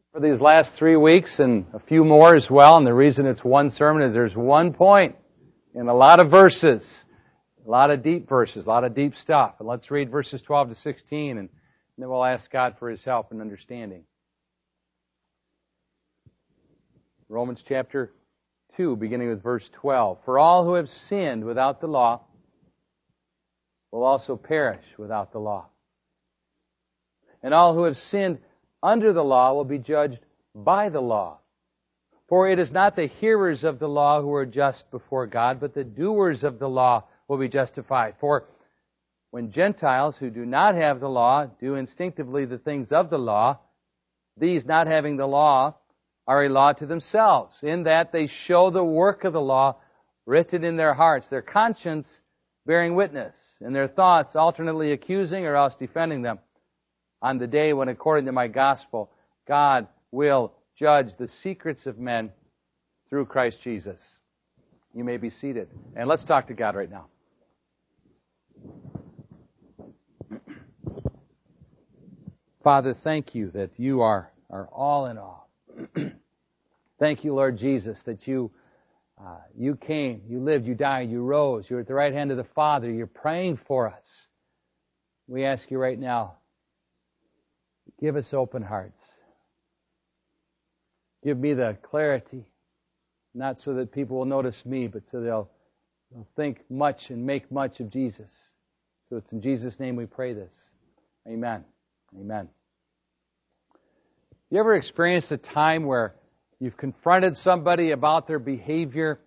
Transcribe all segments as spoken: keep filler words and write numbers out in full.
For these last three weeks and a few more as well, and the reason it's one sermon is there's one point in a lot of verses, a lot of deep verses, a lot of deep stuff. And let's read verses twelve to sixteen, and then we'll ask God for His help and understanding. Romans chapter two, beginning with verse twelve. For all who have sinned without the law will also perish without the law. And all who have sinned under the law will be judged by the law. For it is not the hearers of the law who are just before God, but the doers of the law will be justified. For when Gentiles who do not have the law do instinctively the things of the law, these not having the law are a law to themselves, in that they show the work of the law written in their hearts, their conscience bearing witness, and their thoughts alternately accusing or else defending them. On the day when, according to my gospel, God will judge the secrets of men through Christ Jesus. You may be seated. And let's talk to God right now. Father, thank you that you are, are all in all. Thank you, Lord Jesus, that you uh, you came, you lived, you died, you rose. You're at the right hand of the Father. You're praying for us. We ask you right now, give us open hearts. Give me the clarity, not so that people will notice me, but so they'll, they'll think much and make much of Jesus. So it's in Jesus' name we pray this. Amen. Amen. You ever experienced a time where you've confronted somebody about their behavior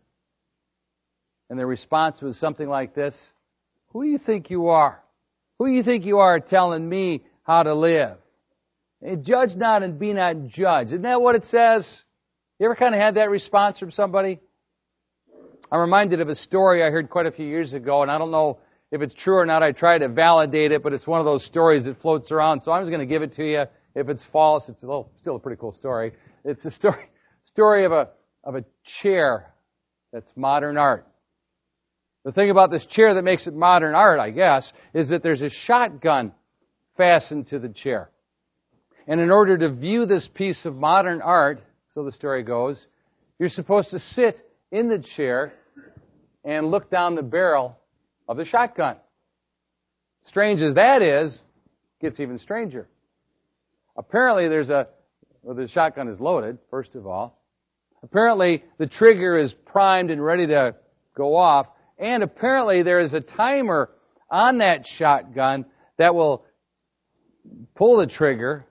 and their response was something like this? Who do you think you are? Who do you think you are telling me how to live? Judge not and be not judged. Isn't that what it says? You ever kind of had that response from somebody? I'm reminded of a story I heard quite a few years ago, and I don't know if it's true or not. I try to validate it, but it's one of those stories that floats around, so I'm just going to give it to you. If it's false, it's a little, still a pretty cool story. It's a story story of a of a chair that's modern art. The thing about this chair that makes it modern art, I guess, is that there's a shotgun fastened to the chair. And in order to view this piece of modern art, so the story goes, you're supposed to sit in the chair and look down the barrel of the shotgun. Strange as that is, it gets even stranger. Apparently there's a, well, the shotgun is loaded, first of all. Apparently the trigger is primed and ready to go off. And apparently there is a timer on that shotgun that will pull the trigger,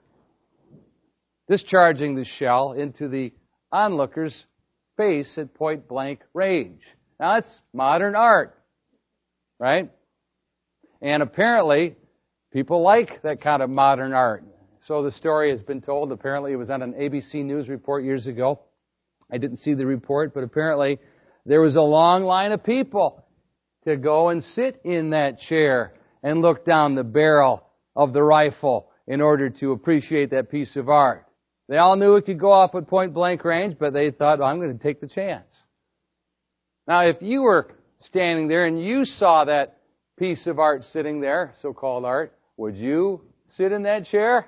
discharging the shell into the onlooker's face at point-blank range. Now, that's modern art, right? And apparently, people like that kind of modern art. So the story has been told. Apparently, it was on an A B C News report years ago. I didn't see the report, but apparently, there was a long line of people to go and sit in that chair and look down the barrel of the rifle in order to appreciate that piece of art. They all knew it could go off at point-blank range, but they thought, well, I'm going to take the chance. Now, if you were standing there and you saw that piece of art sitting there, so-called art, would you sit in that chair?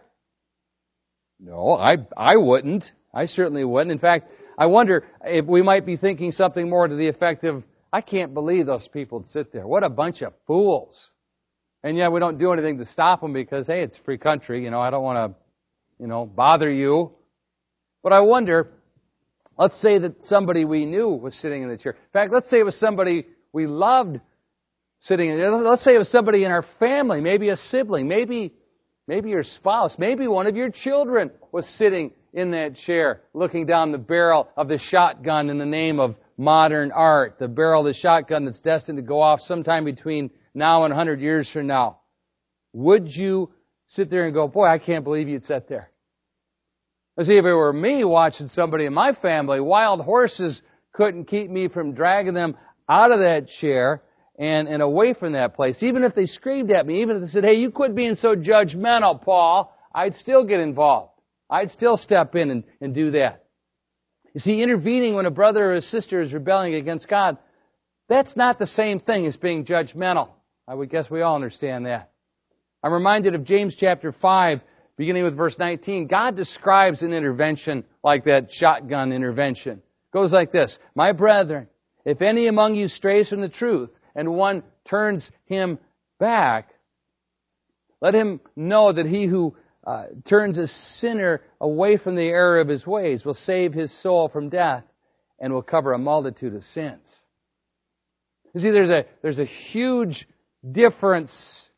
No, I I wouldn't. I certainly wouldn't. In fact, I wonder if we might be thinking something more to the effect of, I can't believe those people would sit there. What a bunch of fools. And yet we don't do anything to stop them because, hey, it's a free country. You know, I don't want to you know, bother you. But I wonder, let's say that somebody we knew was sitting in the chair. In fact, let's say it was somebody we loved sitting in there. Let's say it was somebody in our family, maybe a sibling, maybe maybe your spouse, maybe one of your children was sitting in that chair looking down the barrel of the shotgun in the name of modern art, the barrel of the shotgun that's destined to go off sometime between now and one hundred years from now. Would you sit there and go, boy, I can't believe you'd sit there? Now, see, if it were me watching somebody in my family, wild horses couldn't keep me from dragging them out of that chair and, and away from that place. Even if they screamed at me, even if they said, hey, you quit being so judgmental, Paul, I'd still get involved. I'd still step in and, and do that. You see, intervening when a brother or a sister is rebelling against God, that's not the same thing as being judgmental. I would guess we all understand that. I'm reminded of James chapter five, beginning with verse nineteen, God describes an intervention like that shotgun intervention. It goes like this: "My brethren, if any among you strays from the truth, and one turns him back, let him know that he who uh, turns a sinner away from the error of his ways will save his soul from death and will cover a multitude of sins." You see, there's a, there's a huge difference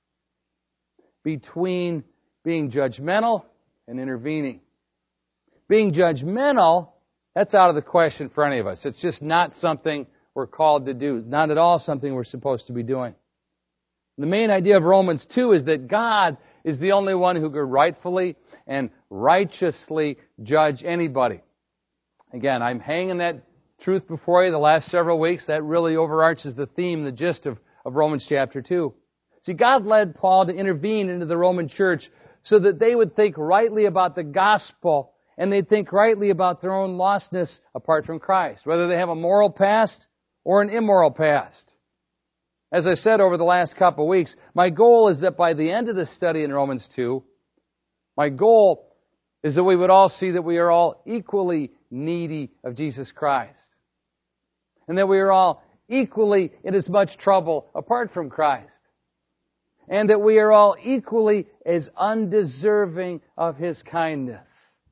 between being judgmental and intervening. Being judgmental, that's out of the question for any of us. It's just not something we're called to do. Not at all something we're supposed to be doing. The main idea of Romans two is that God is the only one who could rightfully and righteously judge anybody. Again, I'm hanging that truth before you the last several weeks. That really overarches the theme, the gist of, of Romans chapter two. See, God led Paul to intervene into the Roman church so that they would think rightly about the gospel and they'd think rightly about their own lostness apart from Christ, whether they have a moral past or an immoral past. As I said over the last couple of weeks, my goal is that by the end of the study in Romans two, my goal is that we would all see that we are all equally needy of Jesus Christ. And that we are all equally in as much trouble apart from Christ. And that we are all equally as undeserving of His kindness.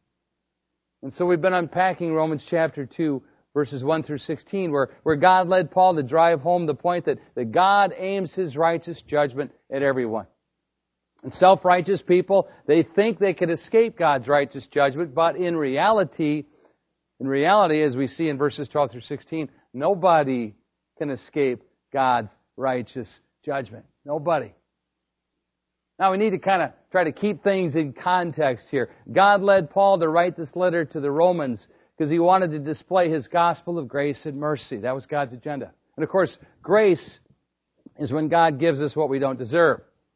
And so we've been unpacking Romans chapter two, verses one through sixteen, where, where God led Paul to drive home the point that, that God aims His righteous judgment at everyone. And self-righteous people, they think they can escape God's righteous judgment, but in reality, in reality, as we see in verses twelve through sixteen, nobody can escape God's righteous judgment. Nobody. Now we need to kind of try to keep things in context here. God led Paul to write this letter to the Romans because He wanted to display His gospel of grace and mercy. That was God's agenda. And of course, grace is when God gives us what we don't deserve.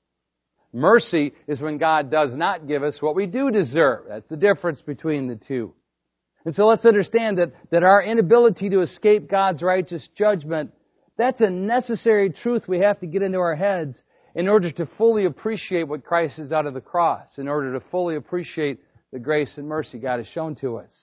Mercy is when God does not give us what we do deserve. That's the difference between the two. And so let's understand that, that our inability to escape God's righteous judgment, that's a necessary truth we have to get into our heads in order to fully appreciate what Christ has done at the cross, in order to fully appreciate the grace and mercy God has shown to us.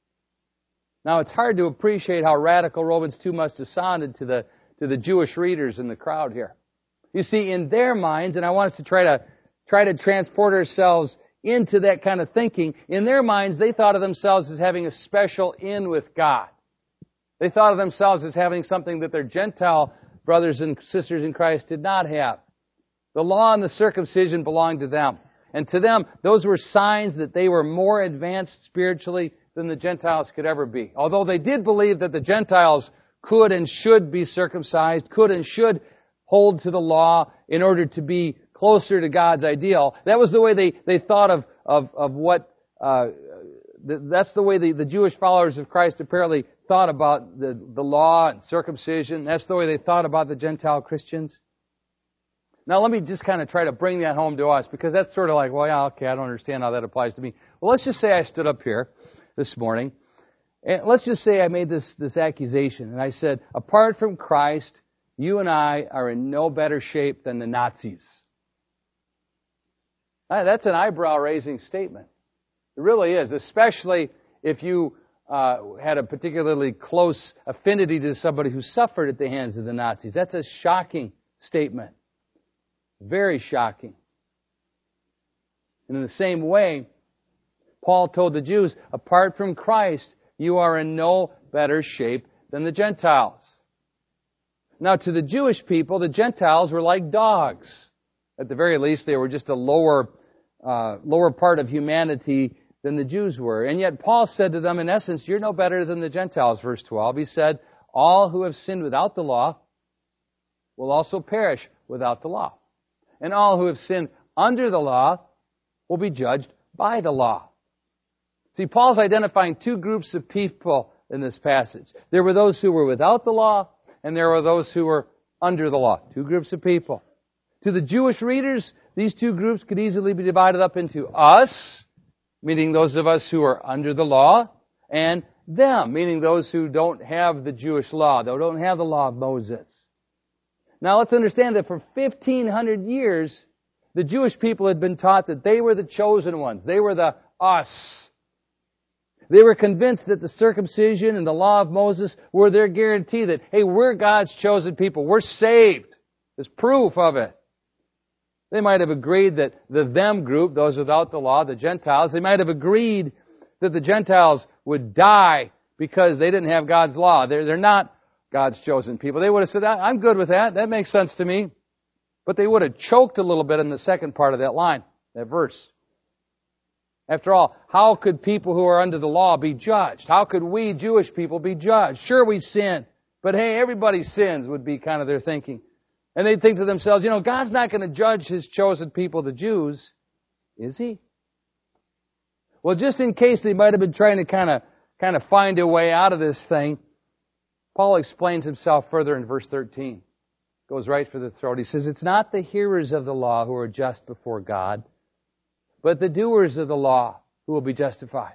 Now, it's hard to appreciate how radical Romans two must have sounded to the, to the Jewish readers in the crowd here. You see, in their minds, and I want us to try to, try to transport ourselves into that kind of thinking, in their minds, they thought of themselves as having a special in with God. They thought of themselves as having something that their Gentile brothers and sisters in Christ did not have. The law and the circumcision belonged to them. And to them, those were signs that they were more advanced spiritually than the Gentiles could ever be. Although they did believe that the Gentiles could and should be circumcised, could and should hold to the law in order to be closer to God's ideal. That was the way they, they thought of, of, of what, uh, that's the way the, the Jewish followers of Christ apparently thought about the, the law and circumcision. That's the way they thought about the Gentile Christians. Now let me just kind of try to bring that home to us, because that's sort of like, well, yeah, okay, I don't understand how that applies to me. Well, let's just say I stood up here this morning, and let's just say I made this, this accusation, and I said, apart from Christ, you and I are in no better shape than the Nazis. That's an eyebrow-raising statement. It really is, especially if you uh, had a particularly close affinity to somebody who suffered at the hands of the Nazis. That's a shocking statement. Very shocking. And in the same way, Paul told the Jews, apart from Christ, you are in no better shape than the Gentiles. Now, to the Jewish people, the Gentiles were like dogs. At the very least, they were just a lower, uh, lower part of humanity than the Jews were. And yet Paul said to them, in essence, you're no better than the Gentiles, verse twelve. He said, all who have sinned without the law will also perish without the law. And all who have sinned under the law will be judged by the law. See, Paul's identifying two groups of people in this passage. There were those who were without the law, and there were those who were under the law. Two groups of people. To the Jewish readers, these two groups could easily be divided up into us, meaning those of us who are under the law, and them, meaning those who don't have the Jewish law, they don't have the law of Moses. Now let's understand that for fifteen hundred years, the Jewish people had been taught that they were the chosen ones. They were the us. They were convinced that the circumcision and the law of Moses were their guarantee that, hey, we're God's chosen people. We're saved. There's proof of it. They might have agreed that the them group, those without the law, the Gentiles, they might have agreed that the Gentiles would die because they didn't have God's law. They're, they're not God's chosen people. They would have said, I'm good with that. That makes sense to me. But they would have choked a little bit in the second part of that line, that verse. After all, how could people who are under the law be judged? How could we Jewish people be judged? Sure, we sin, but hey, everybody sins would be kind of their thinking. And they'd think to themselves, you know, God's not going to judge His chosen people, the Jews, is He? Well, just in case they might have been trying to kind of kind of find a way out of this thing, Paul explains himself further in verse thirteen. Goes right for the throat. He says, it's not the hearers of the law who are just before God, but the doers of the law who will be justified.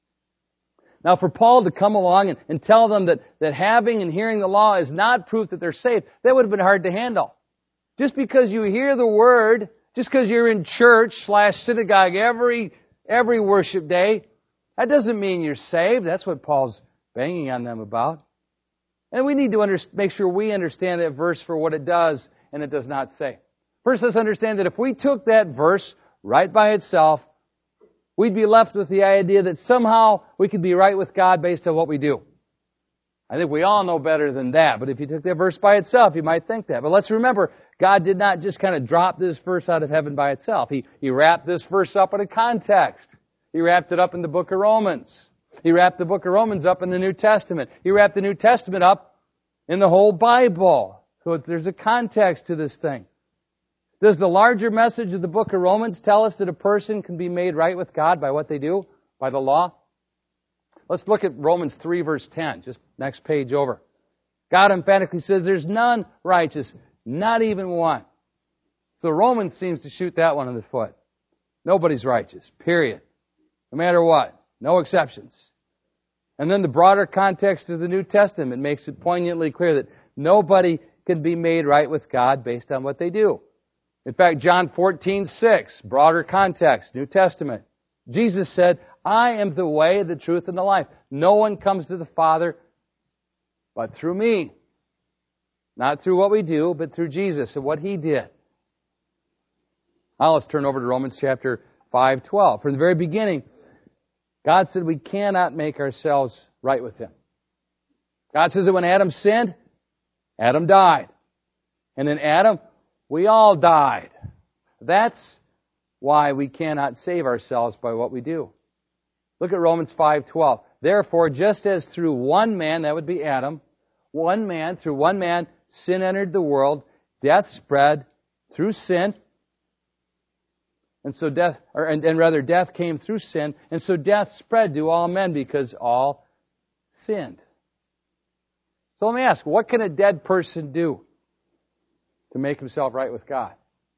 Now, for Paul to come along and, and tell them that, that having and hearing the law is not proof that they're saved, that would have been hard to handle. Just because you hear the Word, just because you're in church slash synagogue every, every worship day, that doesn't mean you're saved. That's what Paul's banging on them about. And we need to under, make sure we understand that verse for what it does and it does not say. First, let's understand that if we took that verse right by itself, we'd be left with the idea that somehow we could be right with God based on what we do. I think we all know better than that. But if you took that verse by itself, you might think that. But let's remember, God did not just kind of drop this verse out of heaven by itself. He, he wrapped this verse up in a context. He wrapped it up in the book of Romans. He wrapped the book of Romans up in the New Testament. He wrapped the New Testament up in the whole Bible. So there's a context to this thing. Does the larger message of the book of Romans tell us that a person can be made right with God by what they do? By the law? Let's look at Romans three verse ten, just next page over. God emphatically says there's none righteous, not even one. So Romans seems to shoot that one in the foot. Nobody's righteous, period. No matter what. No exceptions. And then the broader context of the New Testament makes it poignantly clear that nobody can be made right with God based on what they do. In fact, John fourteen six, broader context, New Testament. Jesus said, I am the way, the truth, and the life. No one comes to the Father but through me. Not through what we do, but through Jesus and what He did. Now let's turn over to Romans chapter five twelve. From the very beginning, God said we cannot make ourselves right with Him. God says that when Adam sinned, Adam died. And in Adam, we all died. That's why we cannot save ourselves by what we do. Look at Romans five twelve. Therefore, just as through one man, that would be Adam, one man, through one man, sin entered the world, death spread through sin. And so death, or, and, and rather death came through sin, and so death spread to all men because all sinned. So let me ask, what can a dead person do to make himself right with God?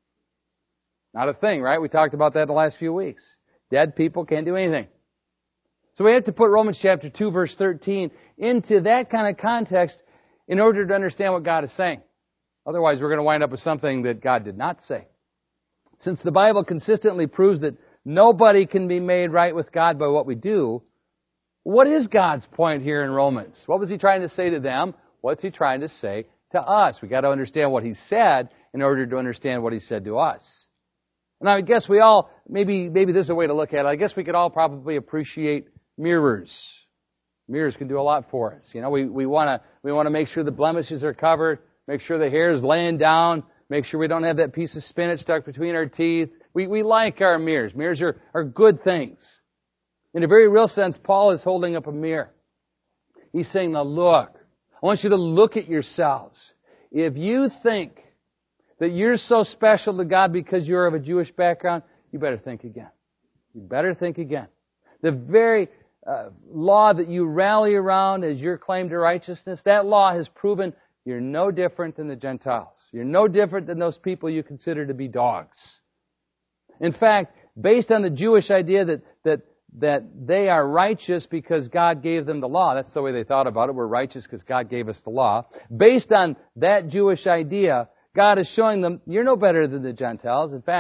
Not a thing, right? We talked about that the last few weeks. Dead people can't do anything. So we have to put Romans chapter two verse thirteen into that kind of context in order to understand what God is saying. Otherwise we're going to wind up with something that God did not say. Since the Bible consistently proves that nobody can be made right with God by what we do, what is God's point here in Romans? What was He trying to say to them? What's He trying to say to us? We've got to understand what He said in order to understand what He said to us. Now, I guess we all, maybe maybe this is a way to look at it. I guess we could all probably appreciate mirrors. Mirrors can do a lot for us. You know, we, we want to we want to make sure the blemishes are covered, make sure the hair is laying down, make sure we don't have that piece of spinach stuck between our teeth. We we like our mirrors. Mirrors are, are good things. In a very real sense, Paul is holding up a mirror. He's saying, now look, I want you to look at yourselves. If you think that you're so special to God because you're of a Jewish background, you better think again. You better think again. The very uh, law that you rally around as your claim to righteousness, that law has proven you're no different than the Gentiles. You're no different than those people you consider to be dogs. In fact, based on the Jewish idea that, that, that they are righteous because God gave them the law, that's the way they thought about it, we're righteous because God gave us the law. Based on that Jewish idea, God is showing them, you're no better than the Gentiles. In fact,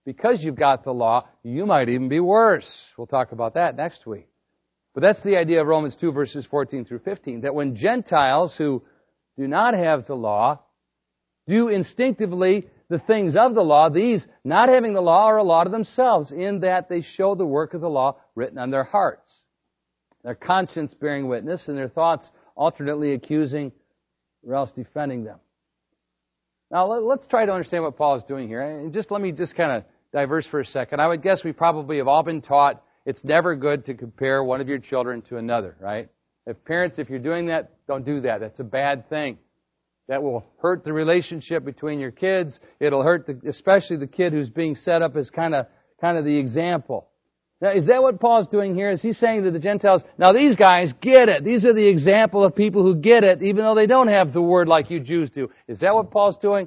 because you've got the law, you might even be worse. We'll talk about that next week. But that's the idea of Romans two, verses fourteen through fifteen, that when Gentiles who do not have the law do instinctively the things of the law, these, not having the law, are a law to themselves, in that they show the work of the law written on their hearts. Their conscience bearing witness, and their thoughts alternately accusing or else defending them. Now, let's try to understand what Paul is doing here. And just let me just kind of diverse for a second. I would guess we probably have all been taught it's never good to compare one of your children to another, right? If parents, if you're doing that, don't do that. That's a bad thing. That will hurt the relationship between your kids. It'll hurt the, especially the kid who's being set up as kind of kind of the example. Now, is that what Paul's doing here? Is he saying to the Gentiles, now these guys get it. These are the example of people who get it, even though they don't have the word like you Jews do. Is that what Paul's doing?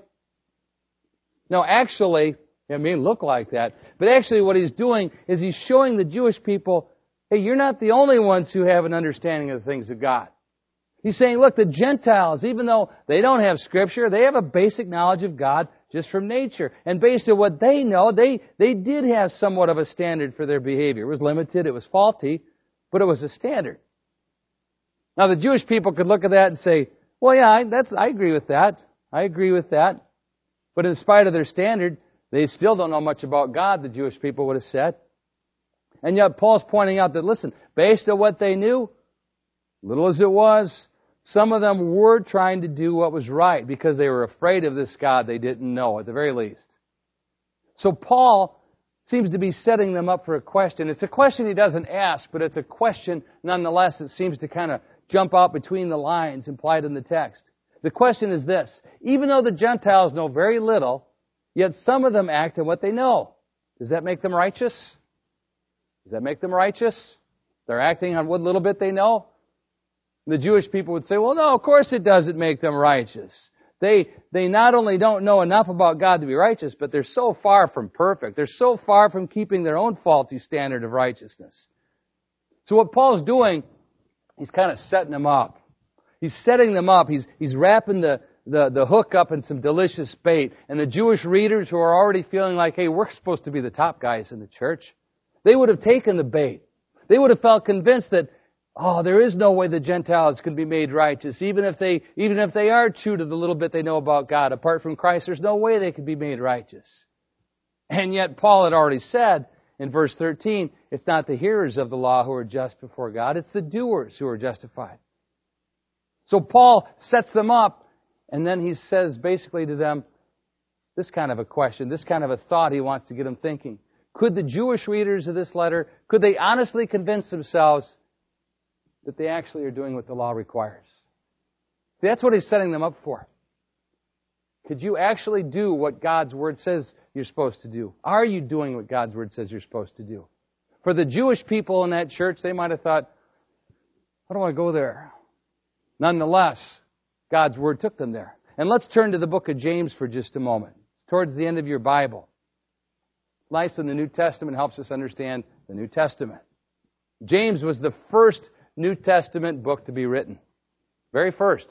No, actually, it may look like that, but actually what he's doing is he's showing the Jewish people, hey, you're not the only ones who have an understanding of the things of God. He's saying, look, the Gentiles, even though they don't have Scripture, they have a basic knowledge of God just from nature. And based on what they know, they, they did have somewhat of a standard for their behavior. It was limited, it was faulty, but it was a standard. Now, the Jewish people could look at that and say, well, yeah, I, that's, I agree with that. I agree with that. But in spite of their standard, they still don't know much about God, the Jewish people would have said. And yet Paul's pointing out that, listen, based on what they knew, little as it was, some of them were trying to do what was right because they were afraid of this God they didn't know, at the very least. So Paul seems to be setting them up for a question. It's a question he doesn't ask, but it's a question nonetheless that seems to kind of jump out between the lines implied in the text. The question is this: even though the Gentiles know very little, yet some of them act on what they know. Does that make them righteous? Does that make them righteous? They're acting on what little bit they know? The Jewish people would say, well, no, of course it doesn't make them righteous. They, they not only don't know enough about God to be righteous, but they're so far from perfect. They're so far from keeping their own faulty standard of righteousness. So what Paul's doing, he's kind of setting them up. He's setting them up. He's, he's wrapping the, the, the hook up in some delicious bait. And the Jewish readers who are already feeling like, hey, we're supposed to be the top guys in the church, they would have taken the bait. They would have felt convinced that, oh, there is no way the Gentiles could be made righteous. Even if they, even if they are true to the little bit they know about God, apart from Christ, there's no way they could be made righteous. And yet Paul had already said in verse thirteen, it's not the hearers of the law who are just before God, it's the doers who are justified. So Paul sets them up, and then he says basically to them this kind of a question, this kind of a thought he wants to get them thinking. Could the Jewish readers of this letter, could they honestly convince themselves that they actually are doing what the law requires? See, that's what he's setting them up for. Could you actually do what God's Word says you're supposed to do? Are you doing what God's Word says you're supposed to do? For the Jewish people in that church, they might have thought, I don't want to go there. Nonetheless, God's Word took them there. And let's turn to the book of James for just a moment. It's towards the end of your Bible. It's nice when the New Testament helps us understand the New Testament. James was the first New Testament book to be written. Very first.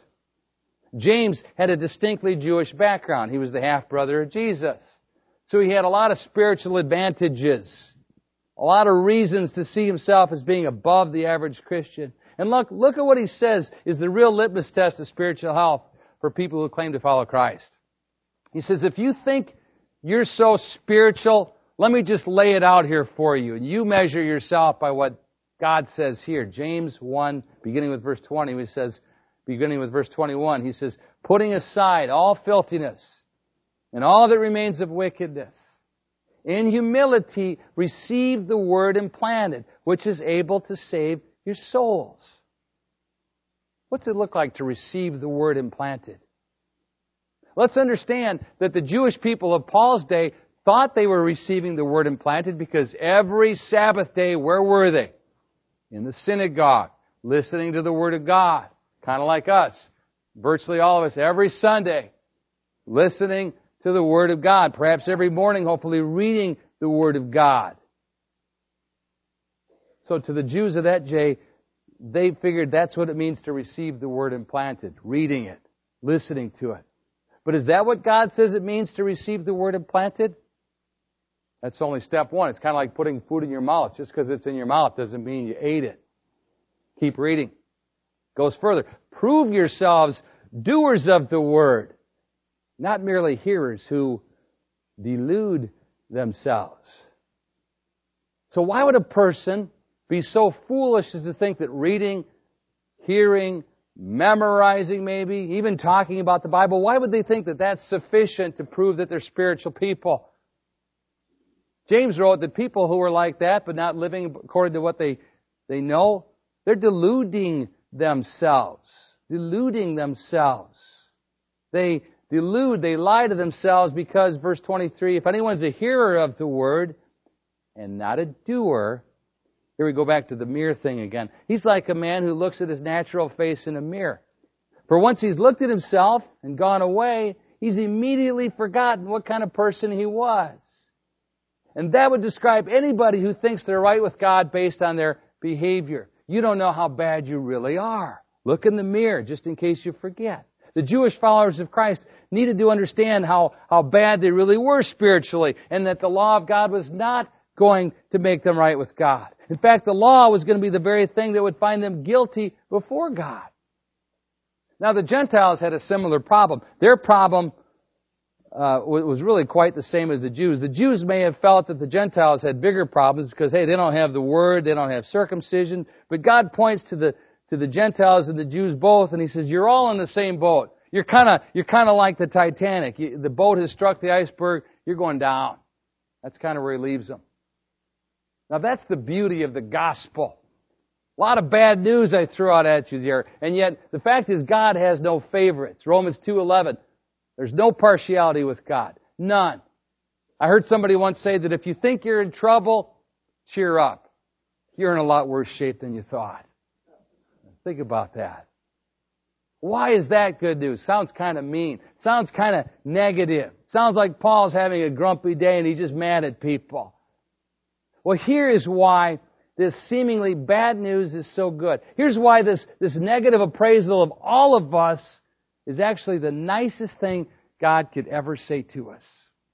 James had a distinctly Jewish background. He was the half-brother of Jesus. So he had a lot of spiritual advantages. A lot of reasons to see himself as being above the average Christian. And look, look at what he says is the real litmus test of spiritual health for people who claim to follow Christ. He says, if you think you're so spiritual, let me just lay it out here for you. And you measure yourself by what God says here. James one, beginning with verse twenty, he says, beginning with verse twenty-one, he says, putting aside all filthiness and all that remains of wickedness, in humility receive the word implanted, which is able to save your souls. What's it look like to receive the word implanted? Let's understand that the Jewish people of Paul's day thought they were receiving the word implanted because every Sabbath day, where were they? In the synagogue, listening to the Word of God. Kind of like us. Virtually all of us, every Sunday, listening to the Word of God. Perhaps every morning, hopefully, reading the Word of God. So to the Jews of that day, they figured that's what it means to receive the Word implanted. Reading it, listening to it. But is that what God says it means to receive the Word implanted? That's only step one. It's kind of like putting food in your mouth. Just because it's in your mouth doesn't mean you ate it. Keep reading. Goes further. Prove yourselves doers of the word, not merely hearers who delude themselves. So why would a person be so foolish as to think that reading, hearing, memorizing maybe, even talking about the Bible, why would they think that that's sufficient to prove that they're spiritual people? James wrote that people who are like that, but not living according to what they, they know, they're deluding themselves. Deluding themselves. They delude, they lie to themselves because, verse twenty-three, if anyone's a hearer of the word and not a doer, here we go back to the mirror thing again. He's like a man who looks at his natural face in a mirror. For once he's looked at himself and gone away, he's immediately forgotten what kind of person he was. And that would describe anybody who thinks they're right with God based on their behavior. You don't know how bad you really are. Look in the mirror, just in case you forget. The Jewish followers of Christ needed to understand how, how bad they really were spiritually, and that the law of God was not going to make them right with God. In fact, the law was going to be the very thing that would find them guilty before God. Now, the Gentiles had a similar problem. Their problem uh, was really quite the same as the Jews. The Jews may have felt that the Gentiles had bigger problems because, hey, they don't have the Word, they don't have circumcision. But God points to the to the Gentiles and the Jews both, and He says, you're all in the same boat. You're kind of you're kind of like the Titanic. You, the boat has struck the iceberg. You're going down. That's kind of where He leaves them. Now, that's the beauty of the gospel. A lot of bad news I threw out at you there. And yet, the fact is God has no favorites. Romans two eleven. There's no partiality with God. None. I heard somebody once say that if you think you're in trouble, cheer up. You're in a lot worse shape than you thought. Think about that. Why is that good news? Sounds kind of mean. Sounds kind of negative. Sounds like Paul's having a grumpy day and he's just mad at people. Well, here is why this seemingly bad news is so good. Here's why this, this negative appraisal of all of us is actually the nicest thing God could ever say to us.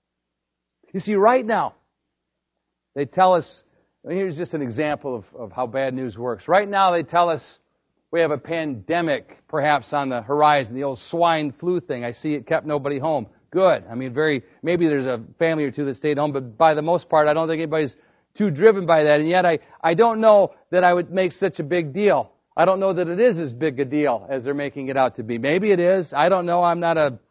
You see, right now, they tell us, here's just an example of, of how bad news works. Right now, they tell us we have a pandemic perhaps on the horizon, the old swine flu thing. I see it kept nobody home. Good. I mean, very, maybe there's a family or two that stayed home, but by the most part, I don't think anybody's too driven by that. And yet I, I don't know that I would make such a big deal. I don't know that it is as big a deal as they're making it out to be. Maybe it is. I don't know. I'm not a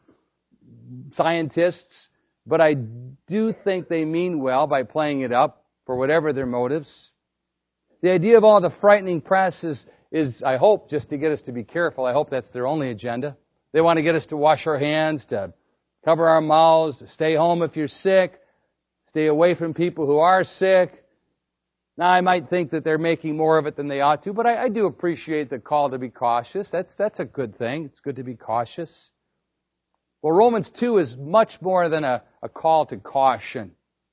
scientist. But I do think they mean well by playing it up for whatever their motives. The idea of all the frightening press is, is, I hope, just to get us to be careful. I hope that's their only agenda. They want to get us to wash our hands, to cover our mouths, to stay home if you're sick, stay away from people who are sick. Now, I might think that they're making more of it than they ought to, but I, I do appreciate the call to be cautious. That's, that's a good thing. It's good to be cautious. Well, Romans two is much more than a, a call to caution.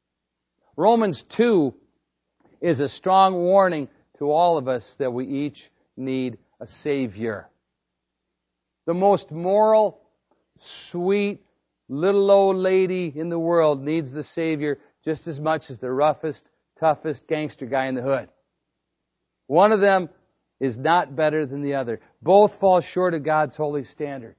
Romans two is a strong warning to all of us that we each need a Savior. The most moral, sweet, little old lady in the world needs the Savior just as much as the roughest, toughest gangster guy in the hood. One of them is not better than the other. Both fall short of God's holy standard.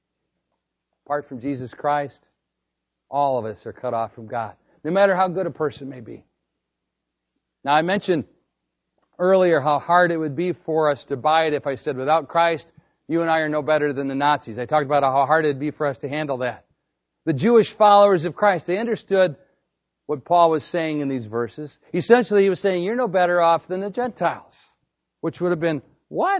Apart from Jesus Christ, all of us are cut off from God, no matter how good a person may be. Now, I mentioned earlier how hard it would be for us to buy it if I said, without Christ, you and I are no better than the Nazis. I talked about how hard it would be for us to handle that. The Jewish followers of Christ, they understood what Paul was saying in these verses. Essentially, he was saying, you're no better off than the Gentiles. Which would have been, what?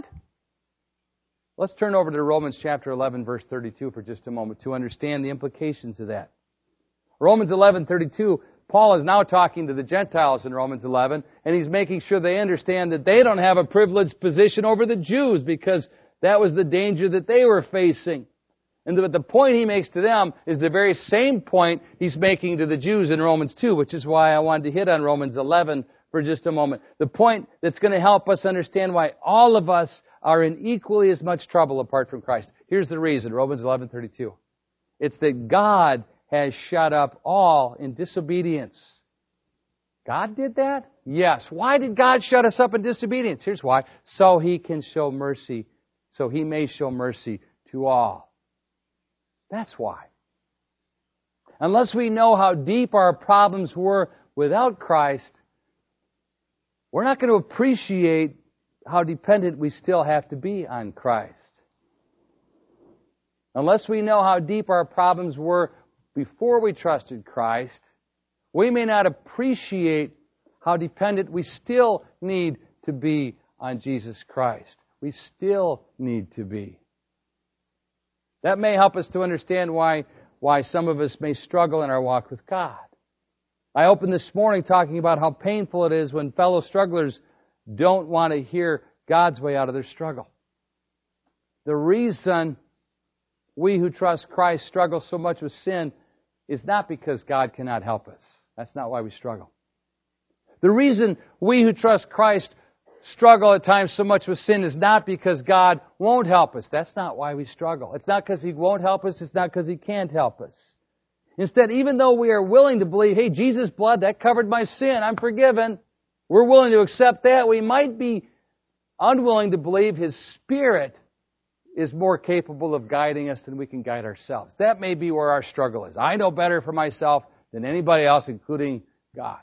Let's turn over to Romans chapter eleven, verse thirty-two for just a moment to understand the implications of that. Romans eleven thirty-two, Paul is now talking to the Gentiles in Romans eleven, and he's making sure they understand that they don't have a privileged position over the Jews because that was the danger that they were facing. And the, the point he makes to them is the very same point he's making to the Jews in Romans two, which is why I wanted to hit on Romans eleven for just a moment. The point that's going to help us understand why all of us are in equally as much trouble apart from Christ. Here's the reason, Romans eleven thirty-two. It's that God has shut up all in disobedience God did that? Yes. Why did God shut us up in disobedience? Here's why. So He can show mercy. So He may show mercy to all. That's why. Unless we know how deep our problems were without Christ, we're not going to appreciate how dependent we still have to be on Christ. Unless we know how deep our problems were before we trusted Christ, we may not appreciate how dependent we still need to be on Jesus Christ. We still need to be. That may help us to understand why, why some of us may struggle in our walk with God. I opened this morning talking about how painful it is when fellow strugglers don't want to hear God's way out of their struggle. The reason we who trust Christ struggle so much with sin is not because God cannot help us. That's not why we struggle. The reason we who trust Christ struggle at times so much with sin is not because God won't help us. That's not why we struggle. It's not because He won't help us. It's not because He can't help us. Instead, even though we are willing to believe, hey, Jesus' blood, that covered my sin, I'm forgiven, we're willing to accept that, we might be unwilling to believe His Spirit is more capable of guiding us than we can guide ourselves. That may be where our struggle is. I know better for myself than anybody else, including God.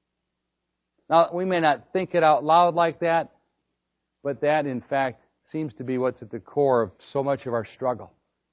Now, we may not think it out loud like that, but that, in fact, seems to be what's at the core of so much of our struggle.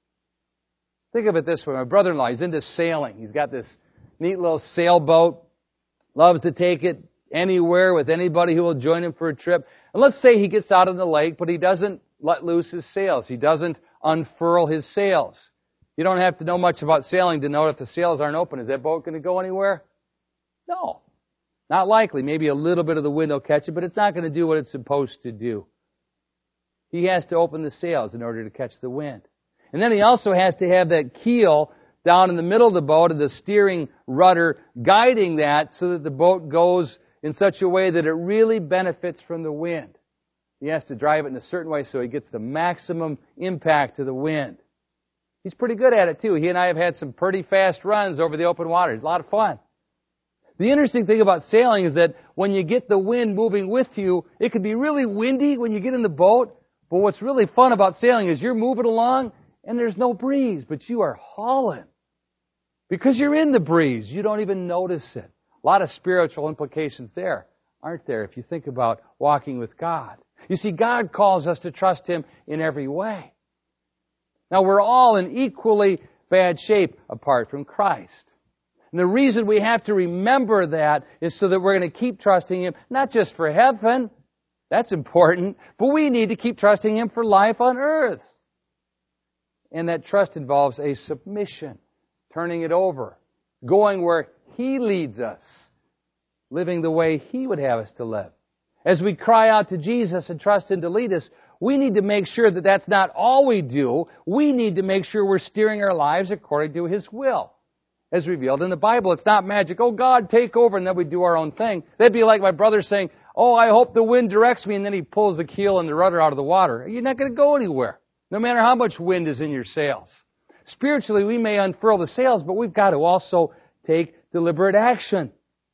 Think of it this way. My brother-in-law, he's into sailing. He's got this neat little sailboat, loves to take it anywhere with anybody who will join him for a trip. And let's say he gets out on the lake, but he doesn't let loose his sails. He doesn't unfurl his sails. You don't have to know much about sailing to know if the sails aren't open. Is that boat going to go anywhere? No. Not likely. Maybe a little bit of the wind will catch it, but it's not going to do what it's supposed to do. He has to open the sails in order to catch the wind. And then he also has to have that keel down in the middle of the boat and the steering rudder guiding that so that the boat goes in such a way that it really benefits from the wind. He has to drive it in a certain way so he gets the maximum impact to the wind. He's pretty good at it too. He and I have had some pretty fast runs over the open water. It's a lot of fun. The interesting thing about sailing is that when you get the wind moving with you, it can be really windy when you get in the boat. But what's really fun about sailing is you're moving along and there's no breeze, but you are hauling. Because you're in the breeze, you don't even notice it. A lot of spiritual implications there, aren't there, if you think about walking with God. You see, God calls us to trust Him in every way. Now, we're all in equally bad shape apart from Christ. And the reason we have to remember that is so that we're going to keep trusting Him, not just for heaven, that's important, but we need to keep trusting Him for life on earth. And that trust involves a submission, turning it over, going where He leads us, living the way He would have us to live. As we cry out to Jesus and trust Him to lead us, we need to make sure that that's not all we do. We need to make sure we're steering our lives according to His will. As revealed in the Bible, it's not magic. Oh, God, take over, and then we do our own thing. That'd be like my brother saying, oh, I hope the wind directs me, and then he pulls the keel and the rudder out of the water. You're not going to go anywhere, no matter how much wind is in your sails. Spiritually, we may unfurl the sails, but we've got to also take deliberate action.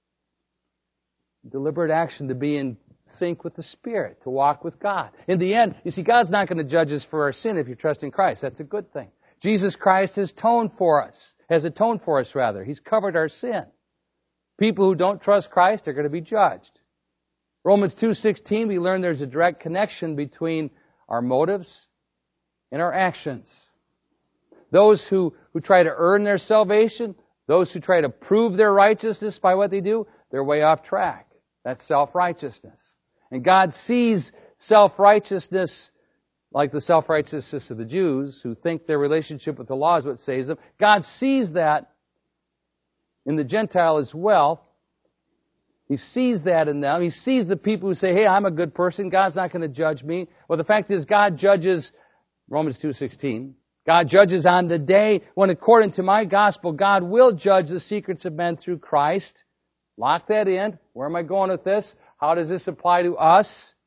Deliberate action to be in sync with the Spirit, to walk with God. In the end, you see, God's not going to judge us for our sin if you trust in Christ. That's a good thing. Jesus Christ has atoned for us, has atoned for us rather. He's covered our sin. People who don't trust Christ are going to be judged. Romans two sixteen, we learn there's a direct connection between our motives and our actions. Those who, who try to earn their salvation, those who try to prove their righteousness by what they do, they're way off track. That's self-righteousness. And God sees self-righteousness like the self-righteousness of the Jews who think their relationship with the law is what saves them. God sees that in the Gentile as well. He sees that in them. He sees the people who say, hey, I'm a good person. God's not going to judge me. Well, the fact is God judges, Romans two sixteen, God judges on the day when, according to my gospel, God will judge the secrets of men through Christ. Lock that in. Where am I going with this? How does this apply to us?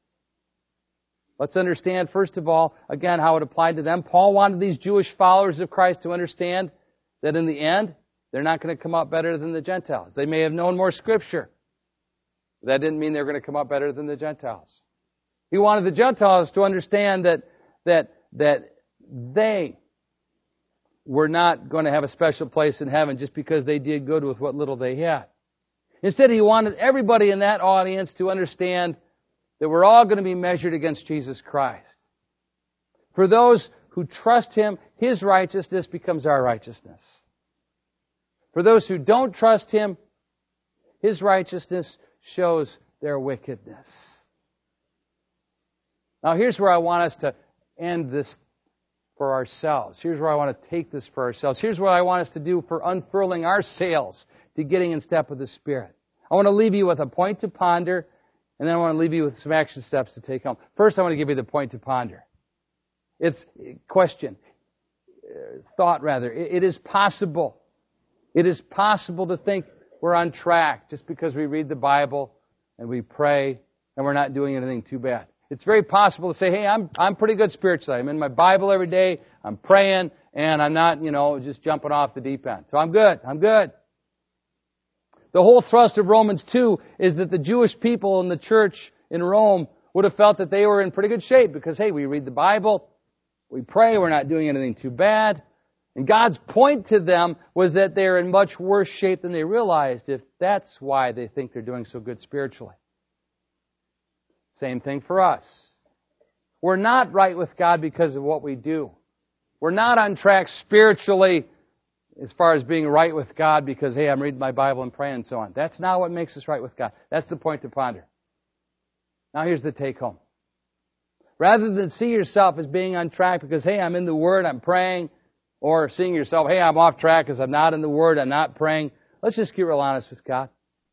Let's understand, first of all, again, how it applied to them. Paul wanted these Jewish followers of Christ to understand that in the end, they're not going to come out better than the Gentiles. They may have known more Scripture. That didn't mean they were going to come out better than the Gentiles. He wanted the Gentiles to understand that, that, that they were not going to have a special place in heaven just because they did good with what little they had. Instead, He wanted everybody in that audience to understand that we're all going to be measured against Jesus Christ. For those who trust Him, His righteousness becomes our righteousness. For those who don't trust Him, His righteousness shows their wickedness. Now here's where I want us to end this for ourselves. Here's where I want to take this for ourselves. Here's what I want us to do for unfurling our sails to getting in step with the Spirit. I want to leave you with a point to ponder, and then I want to leave you with some action steps to take home. First, I want to give you the point to ponder. It's question, thought rather. It is possible. It is possible to think we're on track just because we read the Bible and we pray and we're not doing anything too bad. It's very possible to say, hey, I'm I'm pretty good spiritually. I'm in my Bible every day. I'm praying, and I'm not, you know, just jumping off the deep end. So I'm good. I'm good. The whole thrust of Romans two is that the Jewish people in the church in Rome would have felt that they were in pretty good shape because, hey, we read the Bible, we pray, we're not doing anything too bad. And God's point to them was that they're in much worse shape than they realized, if that's why they think they're doing so good spiritually. Same thing for us. We're not right with God because of what we do. We're not on track spiritually as far as being right with God because, hey, I'm reading my Bible and praying and so on. That's not what makes us right with God. That's the point to ponder. Now here's the take home. Rather than see yourself as being on track because, hey, I'm in the Word, I'm praying, or seeing yourself, hey, I'm off track because I'm not in the Word, I'm not praying, let's just get real honest with God.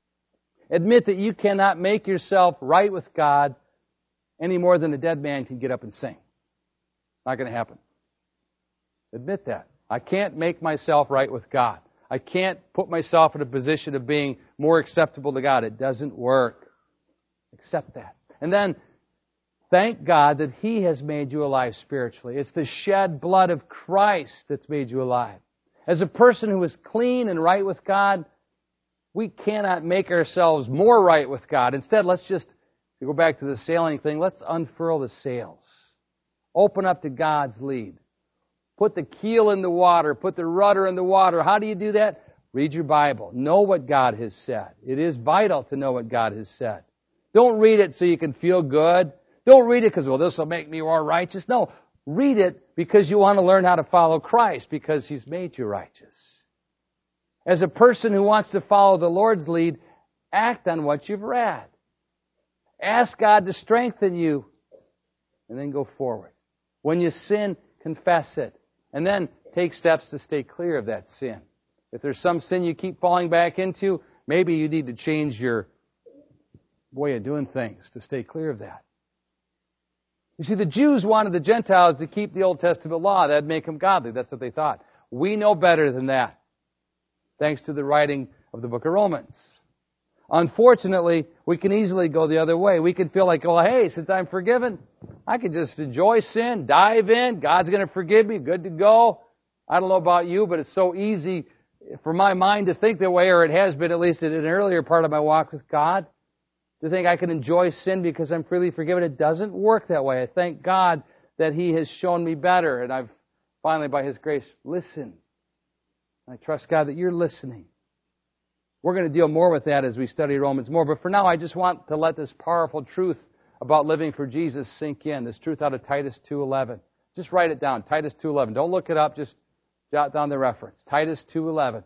Admit that you cannot make yourself right with God any more than a dead man can get up and sing. Not going to happen. Admit that. I can't make myself right with God. I can't put myself in a position of being more acceptable to God. It doesn't work. Accept that. And then, thank God that He has made you alive spiritually. It's the shed blood of Christ that's made you alive. As a person who is clean and right with God, we cannot make ourselves more right with God. Instead, let's just, to go back to the sailing thing, let's unfurl the sails. Open up to God's lead. Put the keel in the water. Put the rudder in the water. How do you do that? Read your Bible. Know what God has said. It is vital to know what God has said. Don't read it so you can feel good. Don't read it because, well, this will make me more righteous. No, read it because you want to learn how to follow Christ because He's made you righteous. As a person who wants to follow the Lord's lead, act on what you've read. Ask God to strengthen you, and then go forward. When you sin, confess it, and then take steps to stay clear of that sin. If there's some sin you keep falling back into, maybe you need to change your way of doing things to stay clear of that. You see, the Jews wanted the Gentiles to keep the Old Testament law. That'd make them godly. That's what they thought. We know better than that, thanks to the writing of the book of Romans. Unfortunately, we can easily go the other way. We can feel like, well, hey, since I'm forgiven, I can just enjoy sin, dive in, God's going to forgive me, good to go. I don't know about you, but it's so easy for my mind to think that way, or it has been at least in an earlier part of my walk with God, to think I can enjoy sin because I'm freely forgiven. It doesn't work that way. I thank God that He has shown me better, and I've finally, by His grace, listened. I trust God that you're listening. We're going to deal more with that as we study Romans more. But for now, I just want to let this powerful truth about living for Jesus sink in. This truth out of Titus two eleven. Just write it down. Titus two eleven. Don't look it up. Just jot down the reference. Titus two eleven.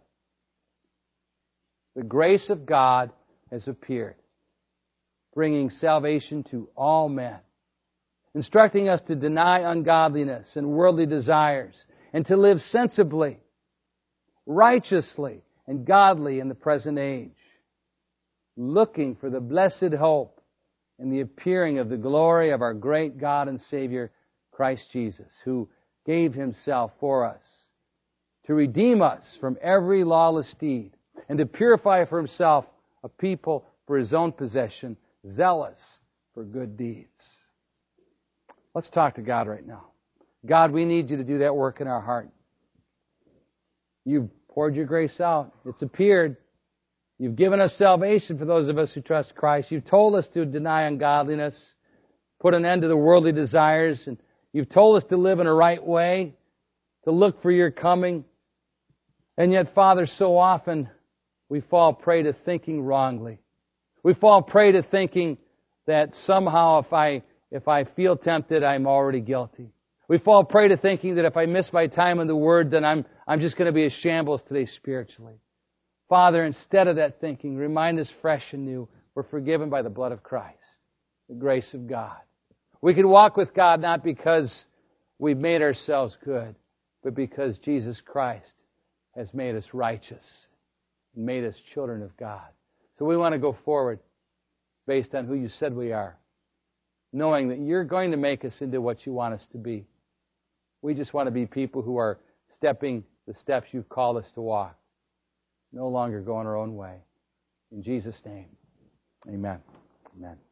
The grace of God has appeared, bringing salvation to all men, instructing us to deny ungodliness and worldly desires, and to live sensibly, righteously, and godly in the present age, looking for the blessed hope and the appearing of the glory of our great God and Savior, Christ Jesus, who gave Himself for us to redeem us from every lawless deed and to purify for Himself a people for His own possession, zealous for good deeds. Let's talk to God right now. God, we need You to do that work in our heart. You've poured Your grace out. It's appeared. You've given us salvation for those of us who trust Christ. You've told us to deny ungodliness, put an end to the worldly desires, and you've told us to live in a right way, to look for your coming. And yet, Father, so often we fall prey to thinking wrongly. We fall prey to thinking that somehow if I if I feel tempted, I'm already guilty. We fall prey to thinking that if I miss my time in the Word, then I'm I'm just going to be a shambles today spiritually. Father, instead of that thinking, remind us fresh and new, we're forgiven by the blood of Christ, the grace of God. We can walk with God not because we've made ourselves good, but because Jesus Christ has made us righteous and made us children of God. So we want to go forward based on who you said we are, knowing that you're going to make us into what you want us to be. We just want to be people who are stepping the steps you've called us to walk, no longer going our own way. In Jesus' name, amen. Amen.